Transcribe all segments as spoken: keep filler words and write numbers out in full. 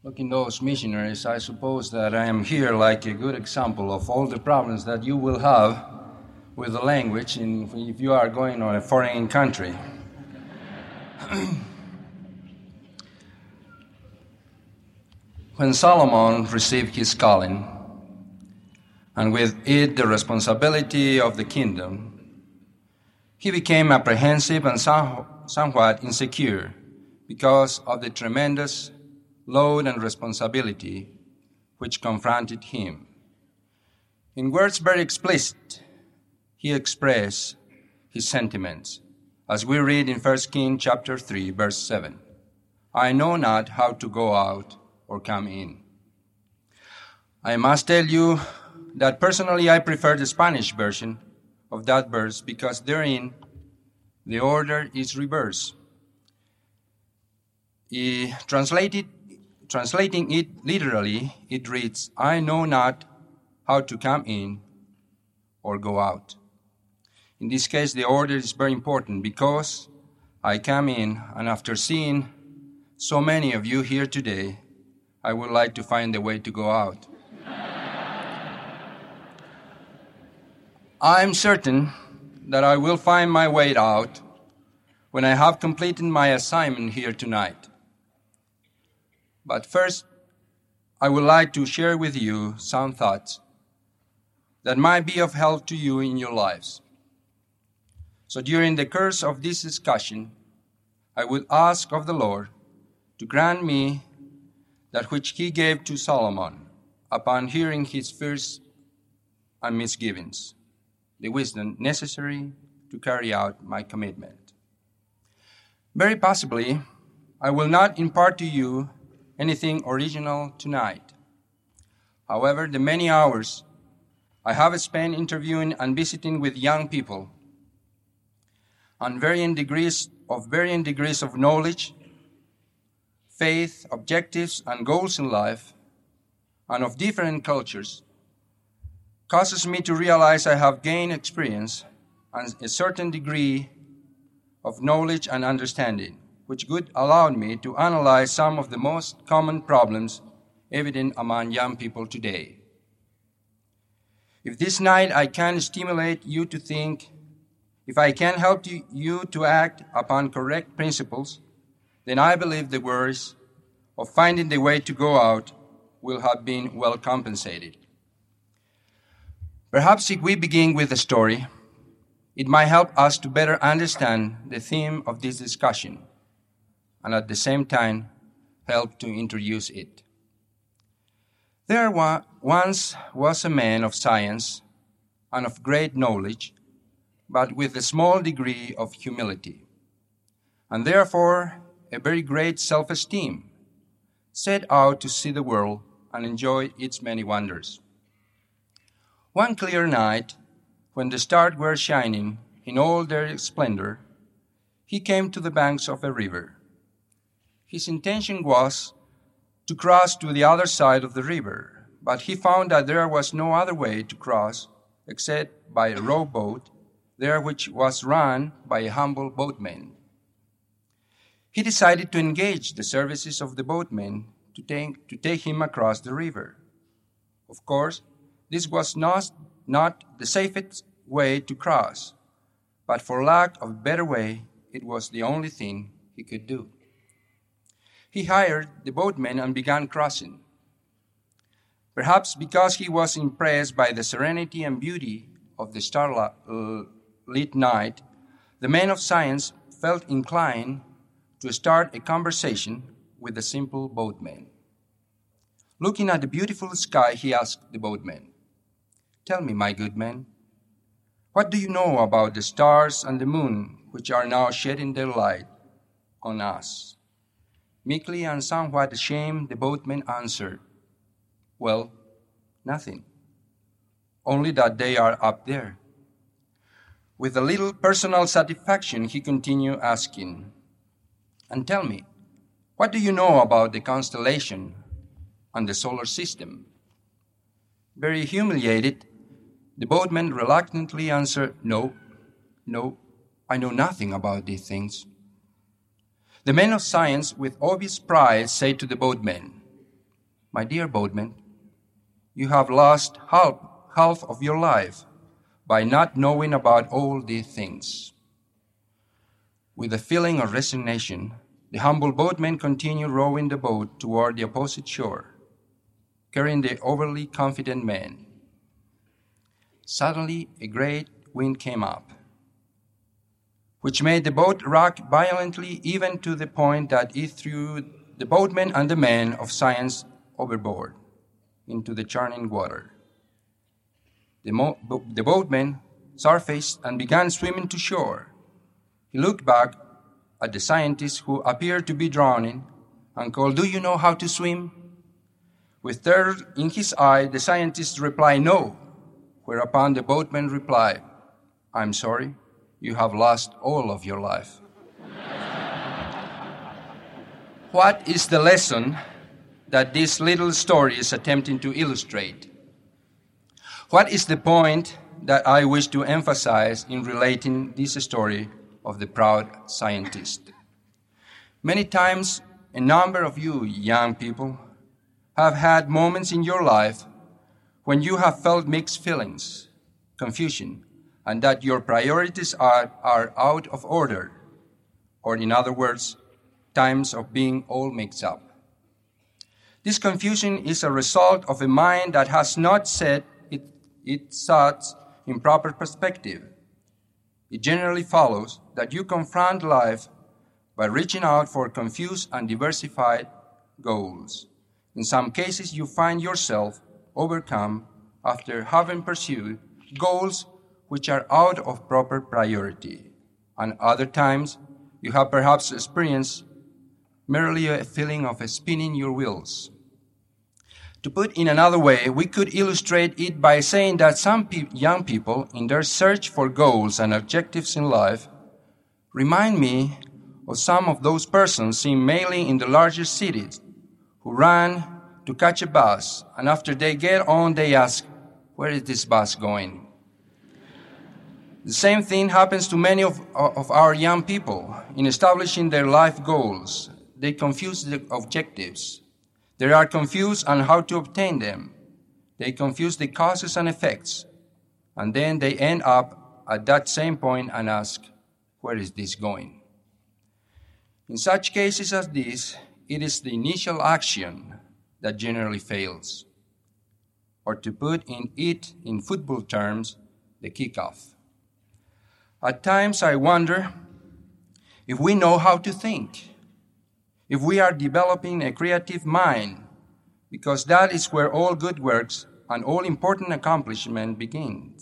Looking those missionaries, I suppose that I am here like a good example of all the problems that you will have with the language in, if you are going on a foreign country. When Solomon received his calling, and with it the responsibility of the kingdom, he became apprehensive and some, somewhat insecure because of the tremendous load and responsibility which confronted him. In words very explicit, he expressed his sentiments, as we read in First Kings chapter three, verse seven. I know not how to go out or come in. I must tell you that personally I prefer the Spanish version of that verse because therein the order is reversed. He translated Translating it literally, it reads, I know not how to come in or go out. In this case, the order is very important because I come in, and after seeing so many of you here today, I would like to find a way to go out. I'm certain that I will find my way out when I have completed my assignment here tonight. But first, I would like to share with you some thoughts that might be of help to you in your lives. So during the course of this discussion, I would ask of the Lord to grant me that which he gave to Solomon upon hearing his fears and misgivings, the wisdom necessary to carry out my commitment. Very possibly, I will not impart to you anything original tonight. However, the many hours I have spent interviewing and visiting with young people on varying degrees of varying degrees of knowledge, faith, objectives, and goals in life, and of different cultures, causes me to realize I have gained experience and a certain degree of knowledge and understanding, which would allow me to analyze some of the most common problems evident among young people today. If this night I can stimulate you to think, if I can help you to act upon correct principles, then I believe the worries of finding the way to go out will have been well compensated. Perhaps if we begin with a story, it might help us to better understand the theme of this discussion, and at the same time help to introduce it. There wa- once was a man of science and of great knowledge, but with a small degree of humility, and therefore a very great self-esteem, set out to see the world and enjoy its many wonders. One clear night, when the stars were shining in all their splendor, he came to the banks of a river. His intention was to cross to the other side of the river, but he found that there was no other way to cross except by a rowboat, there which was run by a humble boatman. He decided to engage the services of the boatman to take, to take him across the river. Of course, this was not, not the safest way to cross, but for lack of a better way, it was the only thing he could do. He hired the boatman and began crossing. Perhaps because he was impressed by the serenity and beauty of the starlit night, the man of science felt inclined to start a conversation with the simple boatman. Looking at the beautiful sky, he asked the boatman, "Tell me, my good man, what do you know about the stars and the moon which are now shedding their light on us?" Meekly and somewhat ashamed, the boatman answered, "Well, nothing. Only that they are up there." With a little personal satisfaction, he continued asking, "And tell me, what do you know about the constellation and the solar system?" Very humiliated, the boatman reluctantly answered, "No, no, I know nothing about these things." The man of science, with obvious pride, said to the boatman, My dear boatman, you have lost half, half of your life by not knowing about all these things. With a feeling of resignation, the humble boatman continued rowing the boat toward the opposite shore, carrying the overly confident man. Suddenly, a great wind came up, which made the boat rock violently, even to the point that it threw the boatman and the man of science overboard into the churning water. The, mo- bo- the boatman surfaced and began swimming to shore. He looked back at the scientist, who appeared to be drowning, and called, "Do you know how to swim?" With terror in his eye, the scientist replied, "No," whereupon the boatman replied, "I'm sorry, you have lost all of your life." What is the lesson that this little story is attempting to illustrate? What is the point that I wish to emphasize in relating this story of the proud scientist? Many times, a number of you young people have had moments in your life when you have felt mixed feelings, confusion, and that your priorities are, are out of order, or in other words, times of being all mixed up. This confusion is a result of a mind that has not set it, its thoughts in proper perspective. It generally follows that you confront life by reaching out for confused and diversified goals. In some cases, you find yourself overcome after having pursued goals which are out of proper priority. And other times, you have perhaps experienced merely a feeling of spinning your wheels. To put in another way, we could illustrate it by saying that some pe- young people, in their search for goals and objectives in life, remind me of some of those persons seen mainly in the larger cities who run to catch a bus, and after they get on, they ask, "Where is this bus going?" The same thing happens to many of, of our young people in establishing their life goals. They confuse the objectives. They are confused on how to obtain them. They confuse the causes and effects. And then they end up at that same point and ask, "Where is this going?" In such cases as this, it is the initial action that generally fails. Or to put in it in football terms, the kickoff. At times I wonder if we know how to think, if we are developing a creative mind, because that is where all good works and all important accomplishment begin.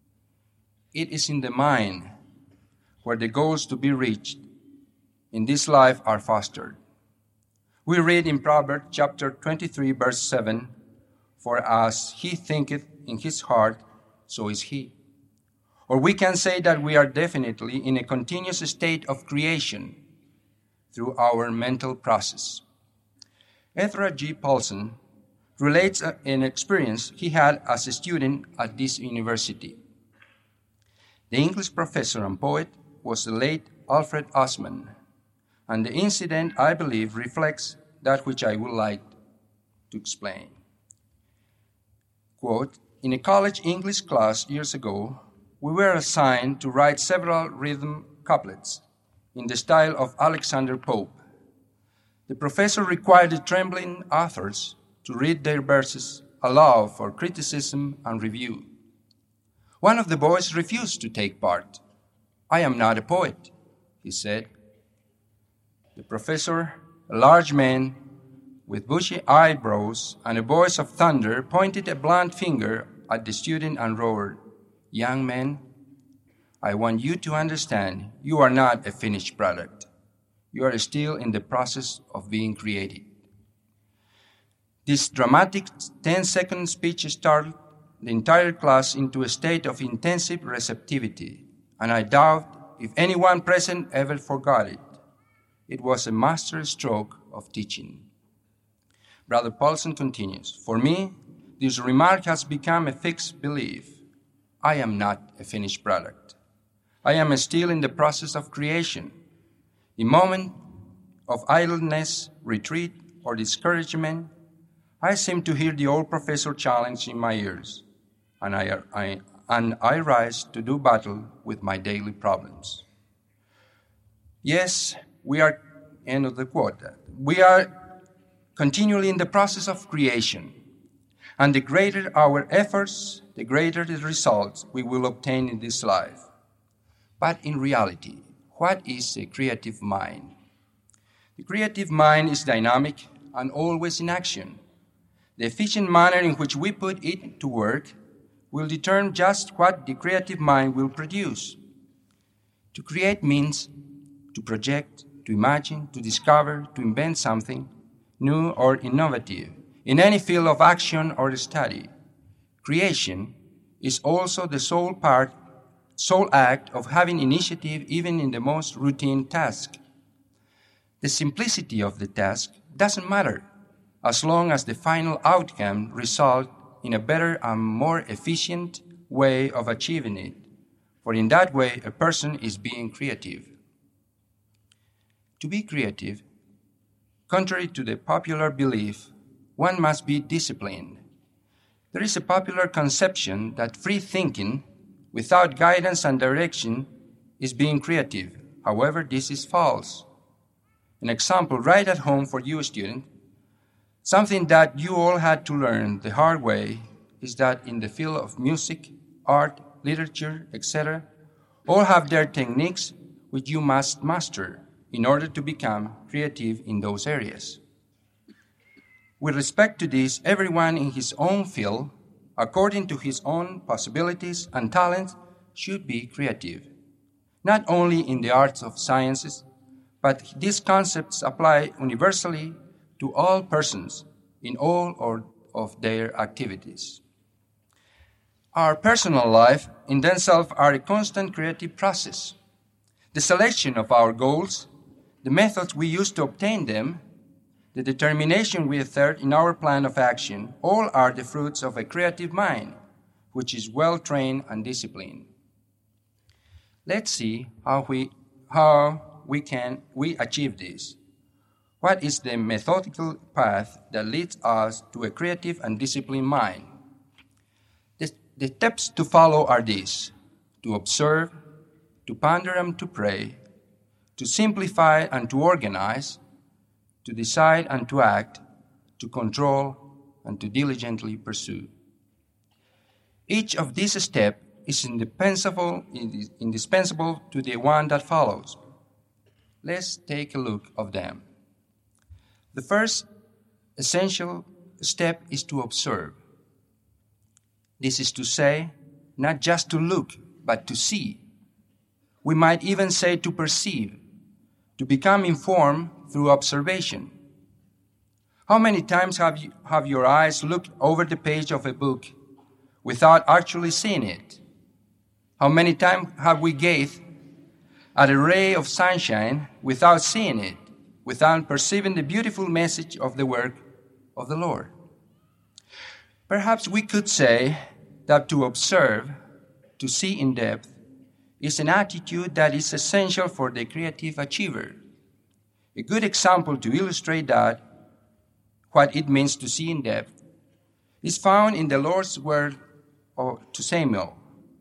It is in the mind where the goals to be reached in this life are fostered. We read in Proverbs chapter twenty-three, verse seven, "For as he thinketh in his heart, so is he." Or we can say that we are definitely in a continuous state of creation through our mental process. Ezra G. Paulson relates an experience he had as a student at this university. The English professor and poet was the late Alfred Osman, and the incident, I believe, reflects that which I would like to explain. Quote, "In a college English class years ago, we were assigned to write several rhythm couplets in the style of Alexander Pope. The professor required the trembling authors to read their verses aloud for criticism and review. One of the boys refused to take part. 'I am not a poet,' he said. The professor, a large man with bushy eyebrows and a voice of thunder, pointed a blunt finger at the student and roared, 'Young man, I want you to understand you are not a finished product. You are still in the process of being created.' This dramatic ten-second speech startled the entire class into a state of intensive receptivity, and I doubt if anyone present ever forgot it. It was a master stroke of teaching." Brother Paulson continues, "For me, this remark has become a fixed belief. I am not a finished product. I am still in the process of creation. In moments of idleness, retreat, or discouragement, I seem to hear the old professor challenge in my ears, and I, I, and I rise to do battle with my daily problems. Yes, we are, end of the quote, we are continually in the process of creation, and the greater our efforts, the greater the results we will obtain in this life. But in reality, what is a creative mind? The creative mind is dynamic and always in action. The efficient manner in which we put it to work will determine just what the creative mind will produce. To create means to project, to imagine, to discover, to invent something new or innovative in any field of action or study. Creation is also the sole part, sole act of having initiative even in the most routine task. The simplicity of the task doesn't matter as long as the final outcome results in a better and more efficient way of achieving it, for in that way a person is being creative. To be creative, contrary to the popular belief, one must be disciplined. There is a popular conception that free thinking, without guidance and direction, is being creative. However, this is false. An example right at home for you, student, something that you all had to learn the hard way is that in the field of music, art, literature, et cetera, all have their techniques which you must master in order to become creative in those areas. With respect to this, everyone in his own field, according to his own possibilities and talents, should be creative, not only in the arts of sciences, but these concepts apply universally to all persons in all or of their activities. Our personal life in themselves are a constant creative process. The selection of our goals, the methods we use to obtain them, the determination we exert in our plan of action, all are the fruits of a creative mind, which is well trained and disciplined. Let's see how we how we can we achieve this. What is the methodical path that leads us to a creative and disciplined mind? The, the steps to follow are these: to observe, to ponder and to pray, to simplify and to organize, to decide and to act, to control and to diligently pursue. Each of these steps is indispensable, indispensable to the one that follows. Let's take a look at them. The first essential step is to observe. This is to say, not just to look, but to see. We might even say to perceive, to become informed through observation. How many times have you, have your eyes looked over the page of a book without actually seeing it? How many times have we gazed at a ray of sunshine without seeing it, without perceiving the beautiful message of the work of the Lord? Perhaps we could say that to observe, to see in depth, is an attitude that is essential for the creative achiever. A good example to illustrate that, what it means to see in depth, is found in the Lord's word to Samuel.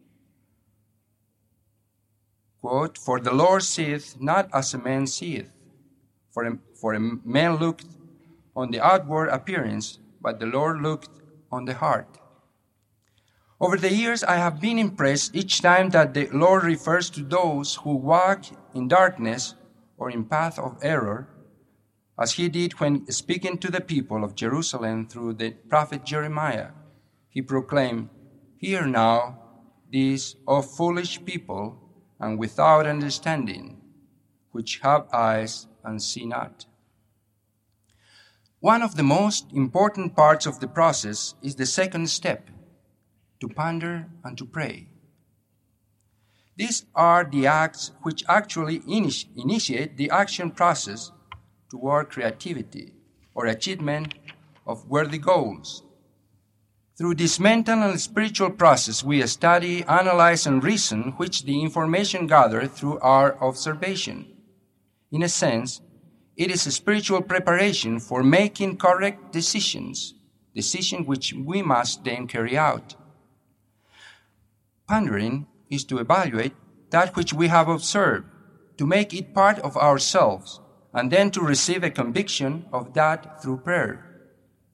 Quote, "For the Lord seeth not as a man seeth, for a, for a man looked on the outward appearance, but the Lord looked on the heart." Over the years, I have been impressed each time that the Lord refers to those who walk in darkness or in path of error, as he did when speaking to the people of Jerusalem through the prophet Jeremiah. He proclaimed, "Hear now this, O foolish people, and without understanding, which have eyes and see not." One of the most important parts of the process is the second step, to ponder and to pray. These are the acts which actually initi- initiate the action process toward creativity or achievement of worthy goals. Through this mental and spiritual process, we study, analyze, and reason which the information gathered through our observation. In a sense, it is a spiritual preparation for making correct decisions decision which we must then carry out. Pondering is to evaluate that which we have observed, to make it part of ourselves, and then to receive a conviction of that through prayer.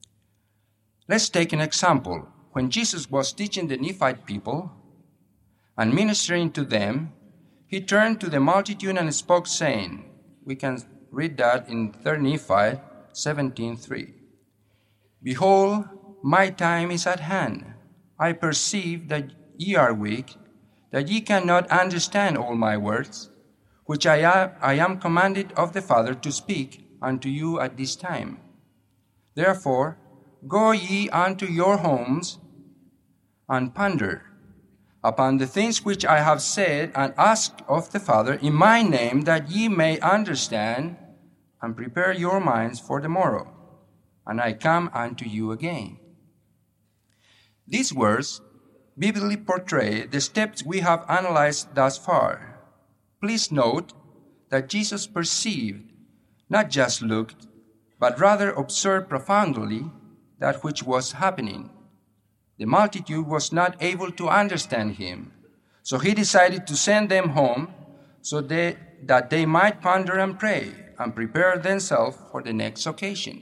Let's take an example. When Jesus was teaching the Nephite people and ministering to them, he turned to the multitude and spoke, saying, we can read that in Third Nephi seventeen three. Behold, my time is at hand. I perceive that ye are weak, that ye cannot understand all my words, which I am, I am commanded of the Father to speak unto you at this time. Therefore, go ye unto your homes, and ponder upon the things which I have said, and ask of the Father in my name, that ye may understand, and prepare your minds for the morrow, and I come unto you again. These words vividly portray the steps we have analyzed thus far. Please note that Jesus perceived, not just looked, but rather observed profoundly that which was happening. The multitude was not able to understand him, so he decided to send them home so they, that they might ponder and pray and prepare themselves for the next occasion.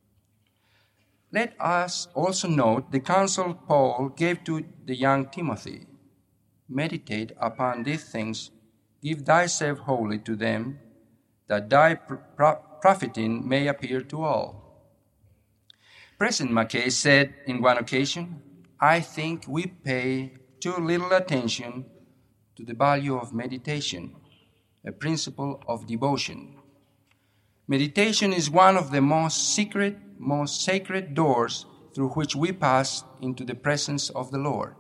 Let us also note the counsel Paul gave to the young Timothy. Meditate upon these things, give thyself wholly to them, that thy pro- profiting may appear to all. President Mackay said in one occasion, I think we pay too little attention to the value of meditation, a principle of devotion. Meditation is one of the most secret, most sacred doors through which we pass into the presence of the Lord.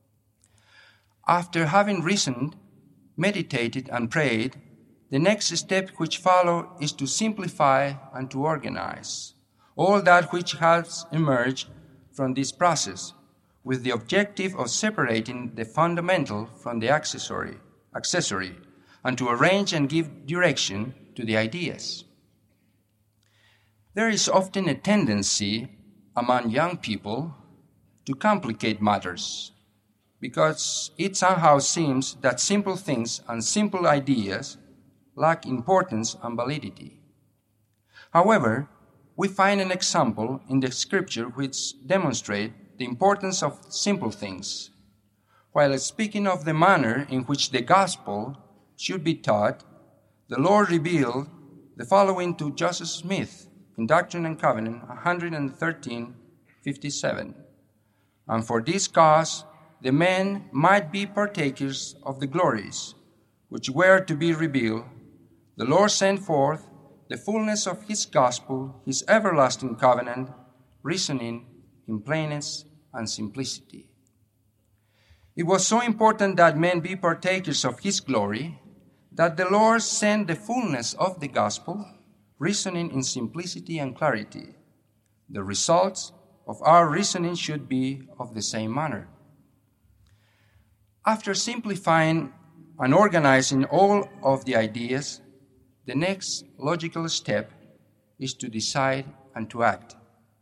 After having reasoned, meditated, and prayed, the next step which follows is to simplify and to organize all that which has emerged from this process, with the objective of separating the fundamental from the accessory, accessory, and to arrange and give direction to the ideas. There is often a tendency among young people to complicate matters, because it somehow seems that simple things and simple ideas lack importance and validity. However, we find an example in the Scripture which demonstrates the importance of simple things. While speaking of the manner in which the gospel should be taught, the Lord revealed the following to Joseph Smith in Doctrine and Covenant one thirteen fifty-seven. And for this cause the men might be partakers of the glories which were to be revealed, the Lord sent forth the fullness of his gospel, his everlasting covenant, reasoning in plainness and simplicity. It was so important that men be partakers of his glory that the Lord sent the fullness of the gospel, reasoning in simplicity and clarity. The results of our reasoning should be of the same manner. After simplifying and organizing all of the ideas, the next logical step is to decide and to act.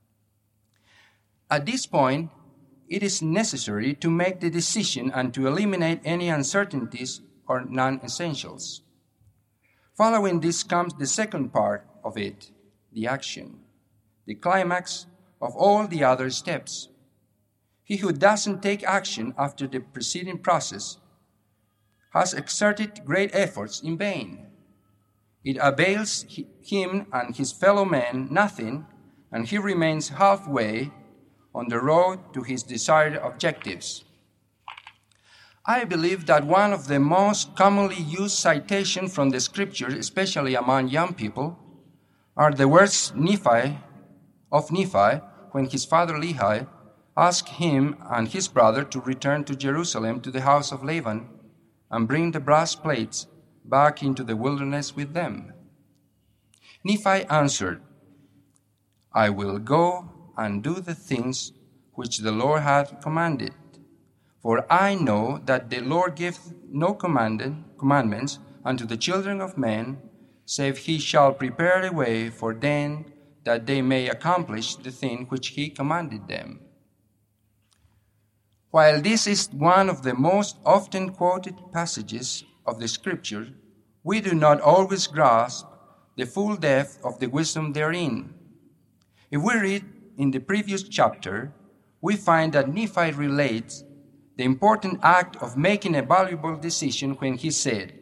At this point, it is necessary to make the decision and to eliminate any uncertainties or non-essentials. Following this comes the second part of it, the action, the climax of all the other steps. He who doesn't take action after the preceding process has exerted great efforts in vain. It avails him and his fellow men nothing, and he remains halfway on the road to his desired objectives. I believe that one of the most commonly used citations from the Scripture, especially among young people, are the words Nephi, of Nephi when his father Lehi asked him and his brother to return to Jerusalem to the house of Laban and bring the brass plates back into the wilderness with them. Nephi answered, I will go and do the things which the Lord hath commanded. For I know that the Lord giveth no commandments unto the children of men, save he shall prepare a way for them that they may accomplish the thing which he commanded them. While this is one of the most often quoted passages of the Scripture, we do not always grasp the full depth of the wisdom therein. If we read in the previous chapter, we find that Nephi relates the important act of making a valuable decision when he said,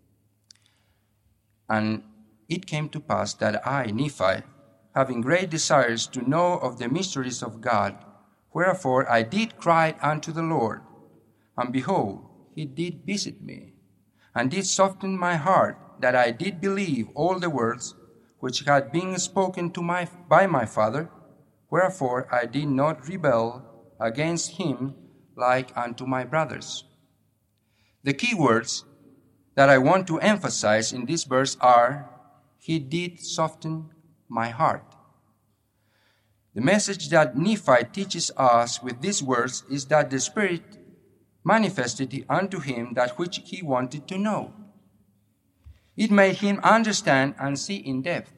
"And it came to pass that I, Nephi, having great desires to know of the mysteries of God, wherefore I did cry unto the Lord, and behold, he did visit me, and did soften my heart, that I did believe all the words which had been spoken to my by my father, wherefore I did not rebel against him like unto my brothers." The key words that I want to emphasize in this verse are, "He did soften my heart." The message that Nephi teaches us with these words is that the Spirit manifested unto him that which he wanted to know. It made him understand and see in depth.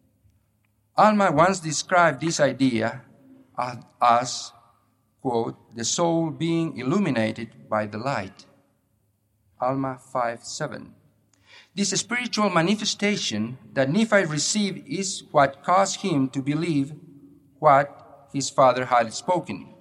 Alma once described this idea as, quote, "the soul being illuminated by the light." Alma five seven. This spiritual manifestation that Nephi received is what caused him to believe what his father had spoken.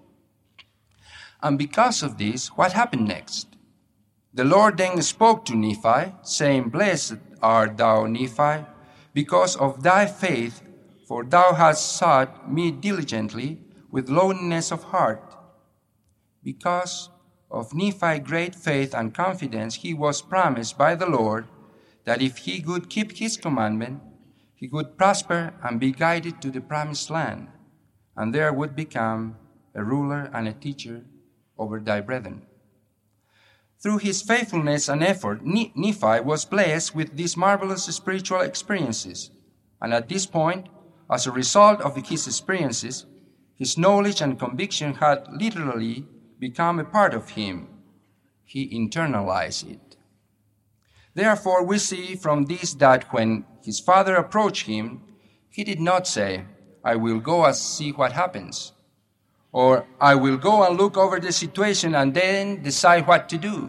And because of this, what happened next? The Lord then spoke to Nephi, saying, "Blessed art thou, Nephi, because of thy faith, for thou hast sought me diligently with lowliness of heart." Because of Nephi's great faith and confidence, he was promised by the Lord that if he would keep his commandment, he would prosper and be guided to the promised land, and there would become a ruler and a teacher over thy brethren. Through his faithfulness and effort, Nephi was blessed with these marvelous spiritual experiences, and at this point, as a result of his experiences, his knowledge and conviction had literally become a part of him. He internalized it. Therefore, we see from this that when his father approached him, he did not say, "I will go and see what happens," or "I will go and look over the situation and then decide what to do."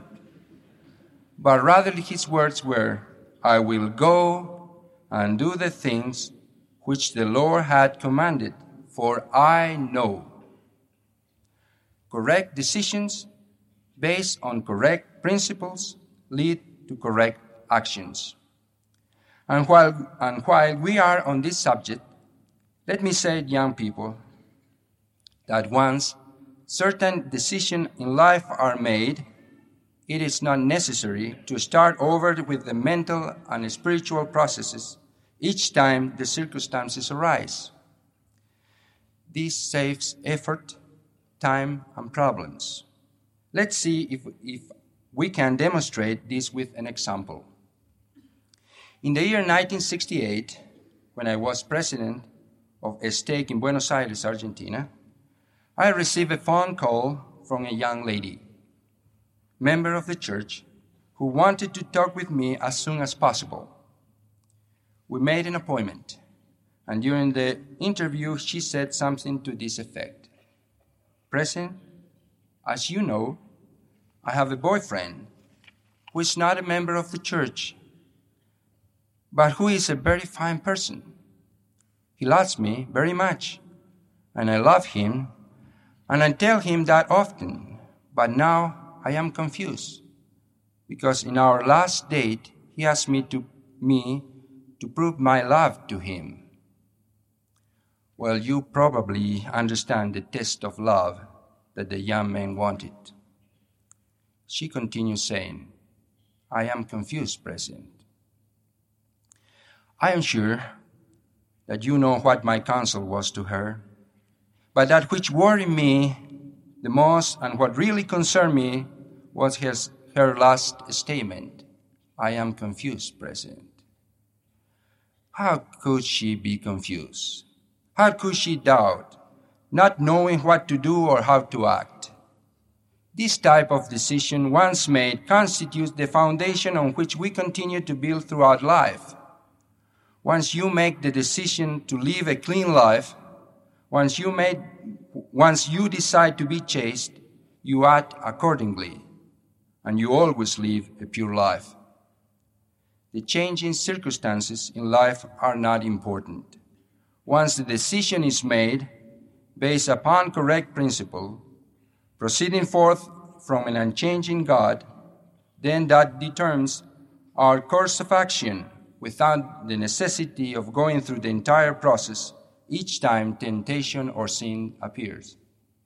But rather his words were, "I will go and do the things which the Lord had commanded, for I know." Correct decisions based on correct principles lead to correct actions. And while, and while we are on this subject, let me say, young people, that once certain decisions in life are made, it is not necessary to start over with the mental and spiritual processes each time the circumstances arise. This saves effort, time, and problems. Let's see if, if we can demonstrate this with an example. In the year nineteen sixty-eight, when I was president of a stake in Buenos Aires, Argentina, I received a phone call from a young lady, member of the church, who wanted to talk with me as soon as possible. We made an appointment, and during the interview, she said something to this effect. "President, as you know, I have a boyfriend who is not a member of the church, but who is a very fine person. He loves me very much, and I love him, and I tell him that often, but now I am confused, because in our last date, he asked me to, me to prove my love to him." Well, you probably understand the test of love that the young man wanted. She continued saying, "I am confused, President. I am sure that you know what my counsel was to her, but that which worried me the most and what really concerned me was his, her last statement. I am confused, President." How could she be confused? How could she doubt, not knowing what to do or how to act? This type of decision, once made, constitutes the foundation on which we continue to build throughout life. Once you make the decision to live a clean life, once you made, once you decide to be chaste, you act accordingly, and you always live a pure life. The changing circumstances in life are not important. Once the decision is made, based upon correct principle, proceeding forth from an unchanging God, then that determines our course of action without the necessity of going through the entire process each time temptation or sin appears.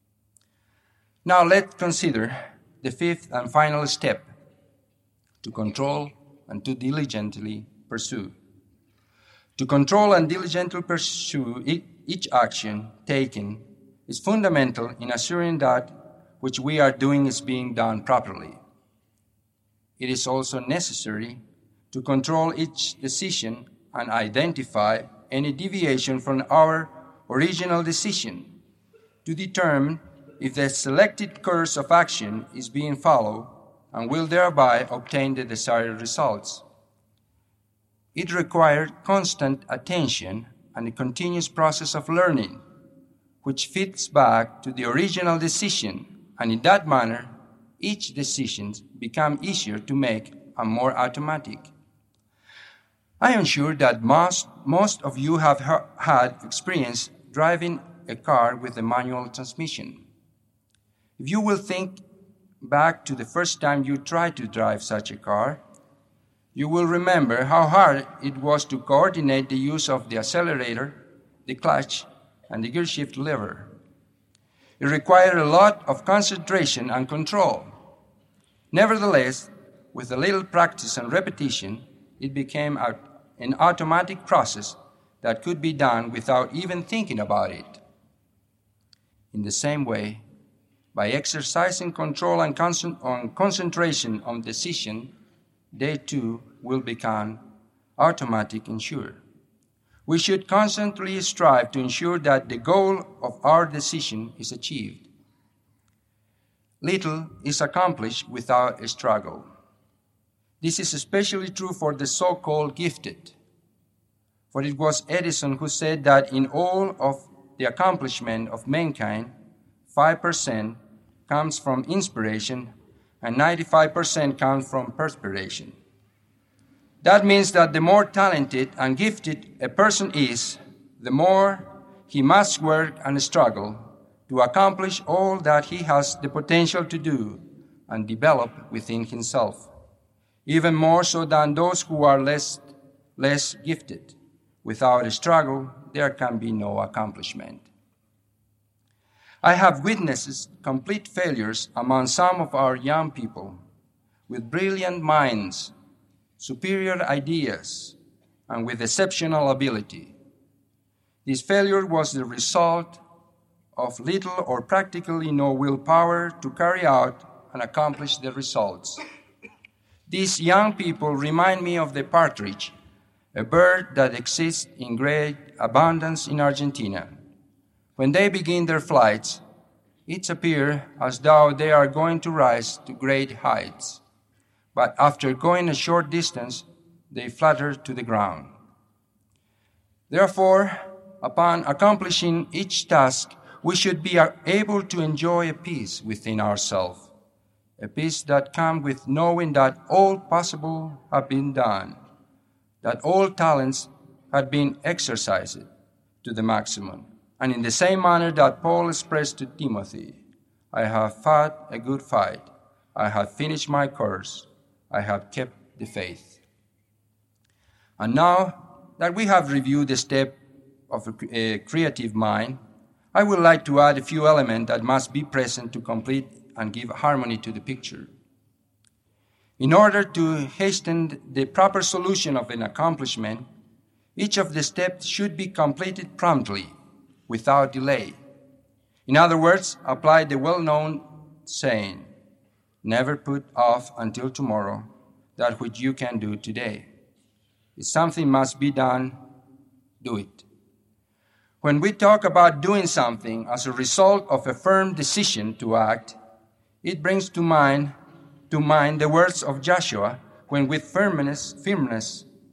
Now let's consider the fifth and final step: to control and to diligently pursue. To control and diligently pursue each action taken is fundamental in assuring that which we are doing is being done properly. It is also necessary to control each decision and identify any deviation from our original decision to determine if the selected course of action is being followed and will thereby obtain the desired results. It required constant attention and a continuous process of learning, which fits back to the original decision, and in that manner, each decision becomes easier to make and more automatic. I am sure that most, most of you have ha- had experience driving a car with a manual transmission. If you will think back to the first time you tried to drive such a car, you will remember how hard it was to coordinate the use of the accelerator, the clutch, and the gear shift lever. It required a lot of concentration and control. Nevertheless, with a little practice and repetition, it became a, an automatic process that could be done without even thinking about it. In the same way, by exercising control and concent- on concentration on decision, they too will become automatic and sure. We should constantly strive to ensure that the goal of our decision is achieved. Little is accomplished without a struggle. This is especially true for the so-called gifted. For it was Edison who said that in all of the accomplishment of mankind, five percent comes from inspiration and ninety-five percent comes from perspiration. That means that the more talented and gifted a person is, the more he must work and struggle to accomplish all that he has the potential to do and develop within himself, even more so than those who are less, less gifted. Without a struggle, there can be no accomplishment. I have witnessed complete failures among some of our young people with brilliant minds, superior ideas, and with exceptional ability. This failure was the result of little or practically no willpower to carry out and accomplish the results. These young people remind me of the partridge, a bird that exists in great abundance in Argentina. When they begin their flights, it appears as though they are going to rise to great heights. But after going a short distance, they flutter to the ground. Therefore, upon accomplishing each task, we should be able to enjoy a peace within ourselves, a peace that comes with knowing that all possible have been done, that all talents have been exercised to the maximum. And in the same manner that Paul expressed to Timothy, I have fought a good fight, I have finished my course, I have kept the faith. And now that we have reviewed the step of a creative mind, I would like to add a few elements that must be present to complete and give harmony to the picture. In order to hasten the proper solution of an accomplishment, each of the steps should be completed promptly, without delay. In other words, apply the well-known saying, never put off until tomorrow that which you can do today. If something must be done, do it. When we talk about doing something as a result of a firm decision to act, it brings to mind, to mind the words of Joshua when with firmness, firmness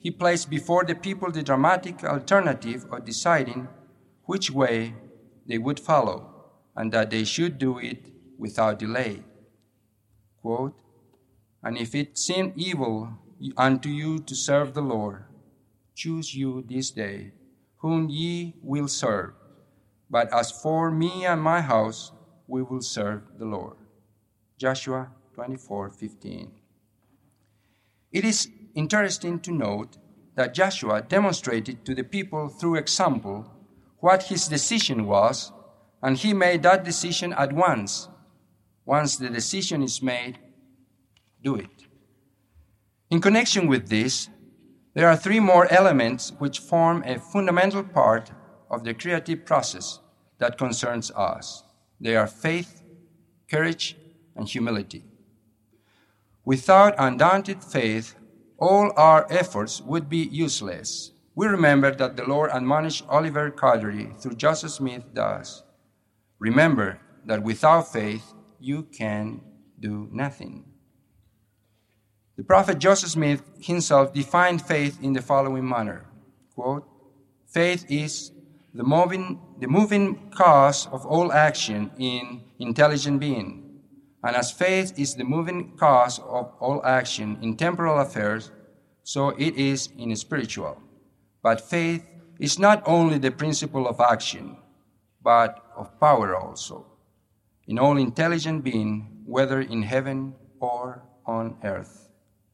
he placed before the people the dramatic alternative of deciding which way they would follow, and that they should do it without delay. Quote, "And if it seem evil unto you to serve the Lord, choose you this day whom ye will serve. But as for me and my house, we will serve the Lord." Joshua twenty-four fifteen. It is interesting to note that Joshua demonstrated to the people through example what his decision was, and he made that decision at once. Once the decision is made, do it. In connection with this, there are three more elements which form a fundamental part of the creative process that concerns us. They are faith, courage, and humility. Without undaunted faith, all our efforts would be useless. We remember that the Lord admonished Oliver Cowdery through Joseph Smith thus, "Remember that without faith you can do nothing." The prophet Joseph Smith himself defined faith in the following manner, quote, "Faith is the moving, the moving cause of all action in intelligent being. And as faith is the moving cause of all action in temporal affairs, so it is in spiritual. But faith is not only the principle of action, but of power also, in all intelligent being, whether in heaven or on earth."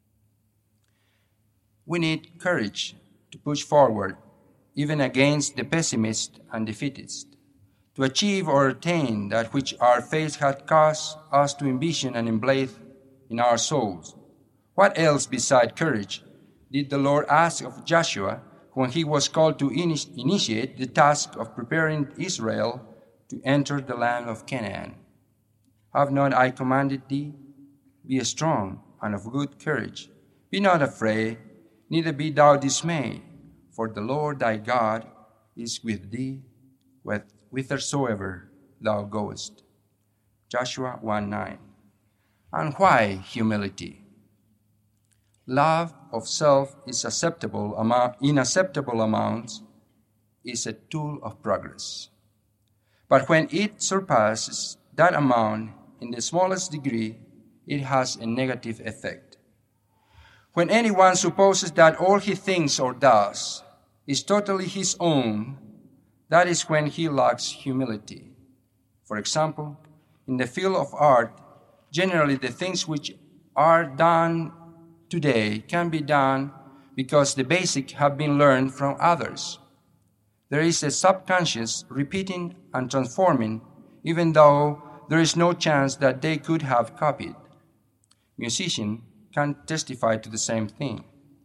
We need courage to push forward, even against the pessimist and defeatist, to achieve or attain that which our faith had caused us to envision and emblazon in our souls. What else beside courage did the Lord ask of Joshua when he was called to init- initiate the task of preparing Israel to enter the land of Canaan? "Have not I commanded thee? Be strong and of good courage. Be not afraid, neither be thou dismayed, for the Lord thy God is with thee whithersoever thou goest." Joshua one nine. And why humility? Love of self is acceptable amount, in acceptable amounts is a tool of progress. But when it surpasses that amount in the smallest degree, it has a negative effect. When anyone supposes that all he thinks or does is totally his own, that is when he lacks humility. For example, in the field of art, generally the things which are done today can be done because the basics have been learned from others. There is a subconscious repeating and transforming, even though there is no chance that they could have copied. Musicians can testify to the same thing.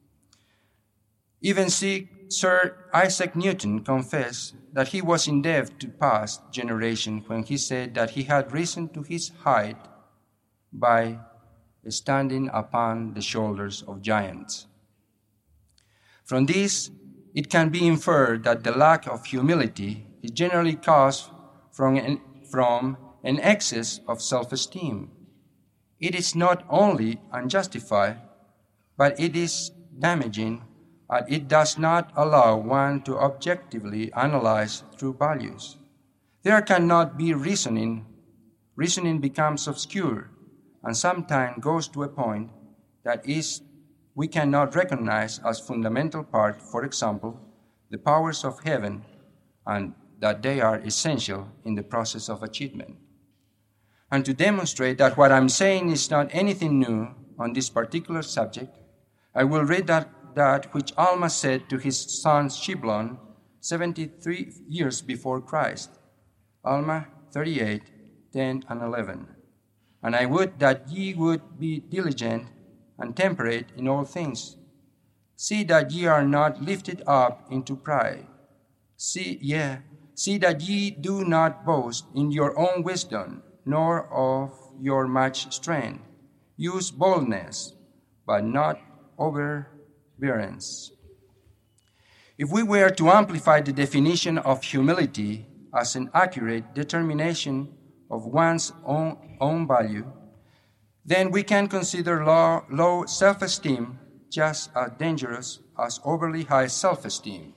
Even Sir Isaac Newton confessed that he was indebted to past generation when he said that he had risen to his height by standing upon the shoulders of giants. From this, it can be inferred that the lack of humility is generally caused from an, from an excess of self-esteem. It is not only unjustified, but it is damaging, and it does not allow one to objectively analyze true values. There cannot be reasoning. Reasoning becomes obscure, and sometimes goes to a point that is we cannot recognize as fundamental part, for example, the powers of heaven, and that they are essential in the process of achievement. And to demonstrate that what I'm saying is not anything new on this particular subject, I will read that, that which Alma said to his son Shiblon seventy-three years before Christ. Alma thirty-eight, ten and eleven. "And I would that ye would be diligent and temperate in all things. See that ye are not lifted up into pride. See, yea, see that ye do not boast in your own wisdom, nor of your much strength. Use boldness, but not overbearance." If we were to amplify the definition of humility as an accurate determination of one's own, own value, then we can consider low, low self-esteem just as dangerous as overly high self-esteem.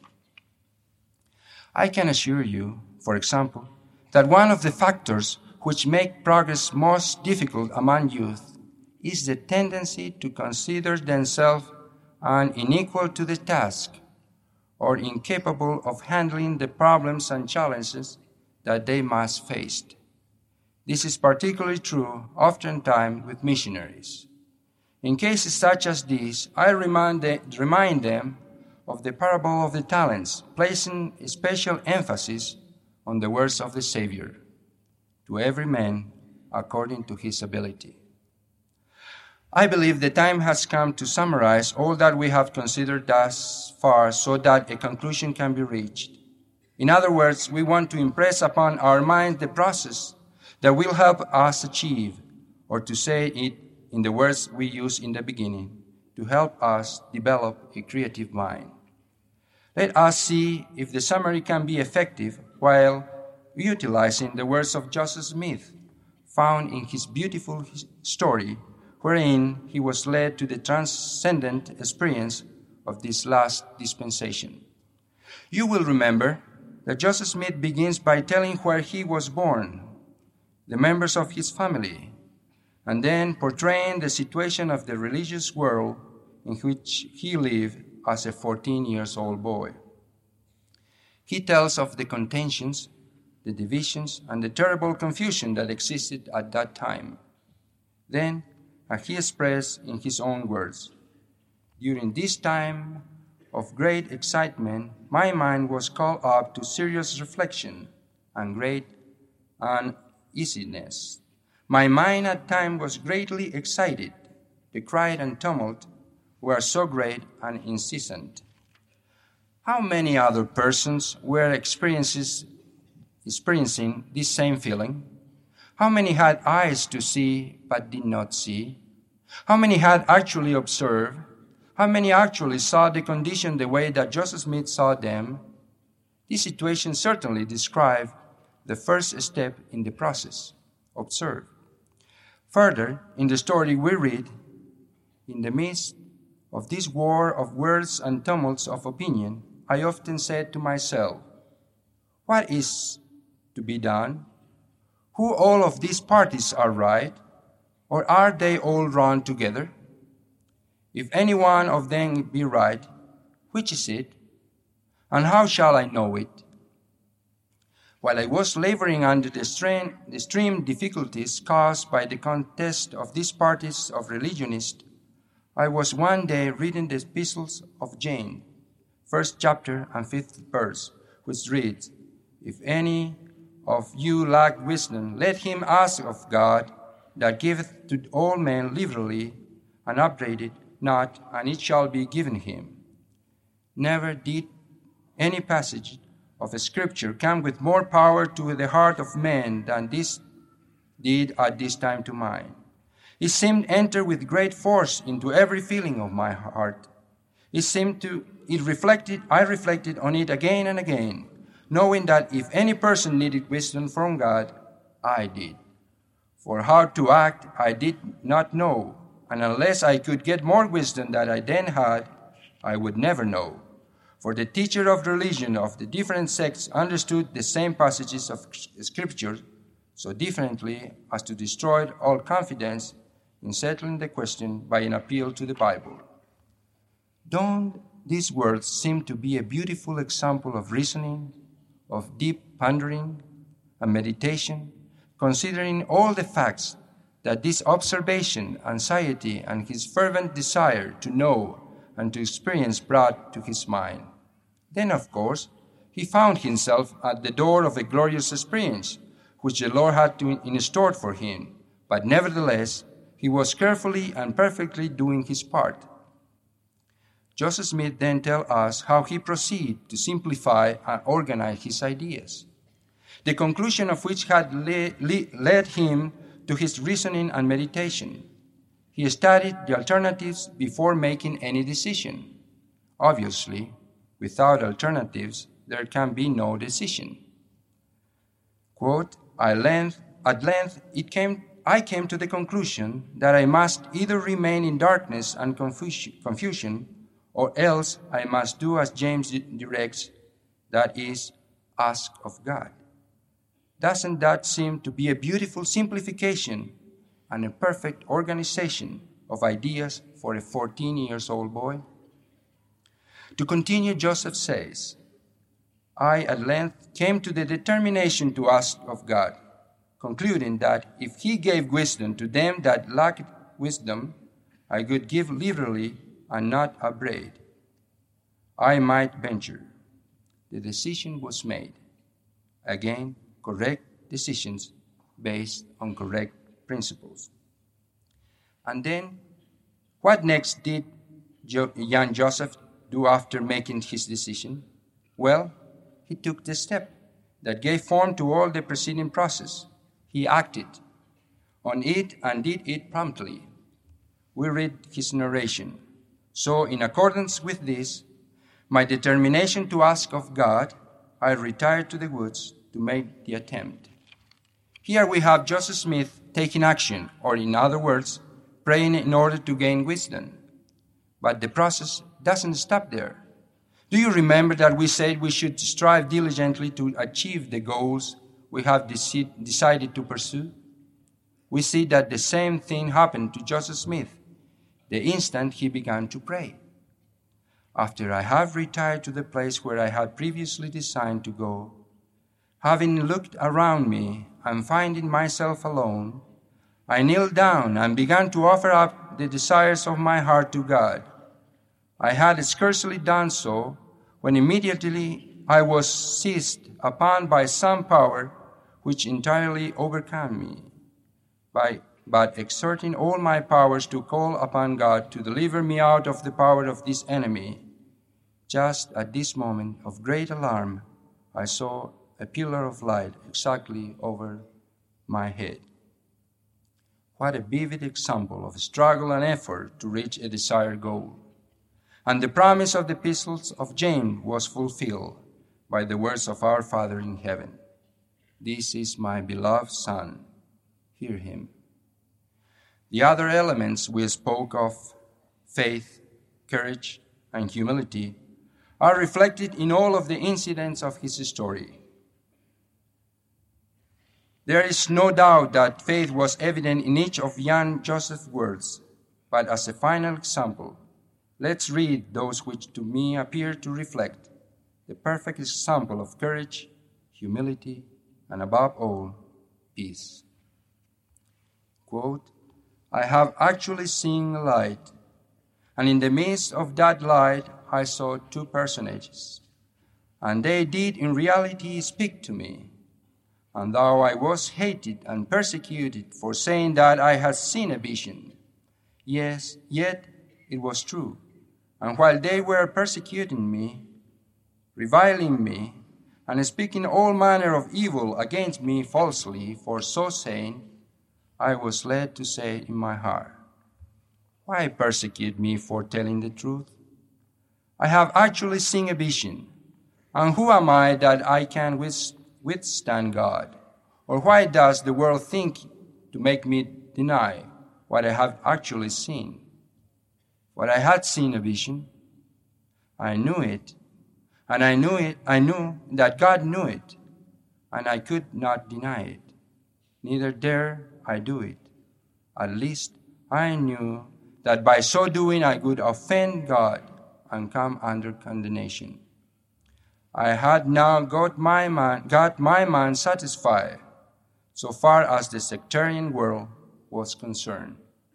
I can assure you, for example, that one of the factors which make progress most difficult among youth is the tendency to consider themselves unequal to the task or incapable of handling the problems and challenges that they must face. This is particularly true oftentimes with missionaries. In cases such as these, I remind, the, remind them of the parable of the talents, placing special emphasis on the words of the Savior, to every man according to his ability. I believe the time has come to summarize all that we have considered thus far so that a conclusion can be reached. In other words, we want to impress upon our mind the process that will help us achieve, or to say it in the words we used in the beginning, to help us develop a creative mind. Let us see if the summary can be effective while utilizing the words of Joseph Smith, found in his beautiful story, wherein he was led to the transcendent experience of this last dispensation. You will remember that Joseph Smith begins by telling where he was born, the members of his family, and then portraying the situation of the religious world in which he lived as a fourteen years old boy. He tells of the contentions, the divisions, and the terrible confusion that existed at that time. Then, as he expressed in his own words, during this time of great excitement, my mind was called up to serious reflection and great uneasiness. My mind at times was greatly excited. The cry and tumult were so great and incessant. How many other persons were experiences, experiencing this same feeling? How many had eyes to see but did not see? How many had actually observed? How many actually saw the condition the way that Joseph Smith saw them? This situation certainly describes the first step in the process. Observe. Further, in the story we read, in the midst of this war of words and tumults of opinion, I often said to myself, what is to be done? Who all of these parties are right, or are they all wrong together? If any one of them be right, which is it? And how shall I know it? While I was laboring under the strain, the extreme difficulties caused by the contest of these parties of religionists, I was one day reading the epistles of James, first chapter and fifth verse, which reads, if any of you lack wisdom, let him ask of God, that giveth to all men liberally, and upbraideth not, and it shall be given him. Never did any passage of a scripture come with more power to the heart of man than this did at this time to mine. It seemed to enter with great force into every feeling of my heart. It seemed to, it reflected, I reflected on it again and again, knowing that if any person needed wisdom from God, I did. For how to act, I did not know, and unless I could get more wisdom than I then had, I would never know. For the teacher of religion of the different sects understood the same passages of Scripture so differently as to destroy all confidence in settling the question by an appeal to the Bible. Don't these words seem to be a beautiful example of reasoning, of deep pondering and meditation, considering all the facts that this observation, anxiety, and his fervent desire to know and to experience brought to his mind? Then, of course, he found himself at the door of a glorious experience, which the Lord had to in store for him, but nevertheless, he was carefully and perfectly doing his part. Joseph Smith then tells us how he proceeded to simplify and organize his ideas, the conclusion of which had le- le- led him to his reasoning and meditation. He studied the alternatives before making any decision. Obviously, without alternatives, there can be no decision. Quote, At length, at length it came I came to the conclusion that I must either remain in darkness and confusion, or else I must do as James directs, that is, ask of God. Doesn't that seem to be a beautiful simplification and a perfect organization of ideas for a fourteen years old boy? To continue, Joseph says, I at length came to the determination to ask of God, concluding that if he gave wisdom to them that lacked wisdom, I could give liberally and not upbraid. I might venture. The decision was made. Again, correct decisions based on correct principles. And then, what next did jo- young Joseph do after making his decision? Well, he took the step that gave form to all the preceding process. He acted on it and did it promptly. We read his narration. So, in accordance with this, my determination to ask of God, I retired to the woods to make the attempt. Here we have Joseph Smith taking action, or in other words, praying in order to gain wisdom. But the process doesn't stop there. Do you remember that we said we should strive diligently to achieve the goals we have deci- decided to pursue? We see that the same thing happened to Joseph Smith the instant he began to pray. After I have retired to the place where I had previously designed to go, having looked around me and finding myself alone, I kneeled down and began to offer up the desires of my heart to God. I had scarcely done so when immediately I was seized upon by some power which entirely overcame me. By, but exerting all my powers to call upon God to deliver me out of the power of this enemy, just at this moment of great alarm, I saw a pillar of light exactly over my head. What a vivid example of struggle and effort to reach a desired goal. And the promise of the epistles of James was fulfilled by the words of our Father in heaven. This is my beloved Son. Hear him. The other elements we spoke of, faith, courage, and humility, are reflected in all of the incidents of his story. There is no doubt that faith was evident in each of young Joseph's words, but as a final example, let's read those which to me appear to reflect the perfect example of courage, humility, and above all, peace. Quote, I have actually seen a light, and in the midst of that light I saw two personages, and they did in reality speak to me. And though I was hated and persecuted for saying that I had seen a vision, yes, yet it was true. And while they were persecuting me, reviling me, and speaking all manner of evil against me falsely for so saying, I was led to say in my heart, why persecute me for telling the truth? I have actually seen a vision, and who am I that I can withstand God? Or why does the world think to make me deny what I have actually seen? What I had seen a vision, I knew it, and I knew it, I knew that God knew it, and I could not deny it. Neither dare I do it. At least I knew that by so doing I could offend God and come under condemnation. I had now got my mind, got my mind satisfied so far as the sectarian world was concerned.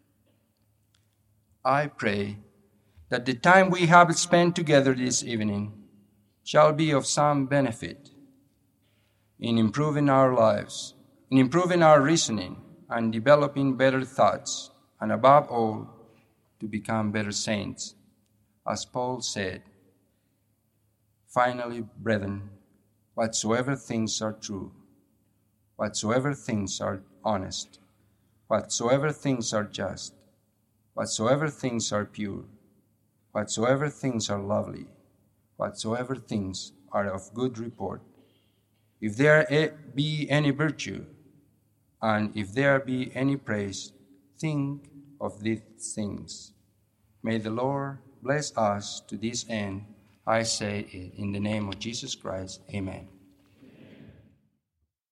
I pray that the time we have spent together this evening shall be of some benefit in improving our lives, in improving our reasoning, and developing better thoughts, and above all, to become better saints. As Paul said, finally, brethren, whatsoever things are true, whatsoever things are honest, whatsoever things are just, whatsoever things are pure, whatsoever things are lovely, whatsoever things are of good report, if there be any virtue And if there be any praise, think of these things. May the Lord bless us to this end. I say it in the name of Jesus Christ. Amen.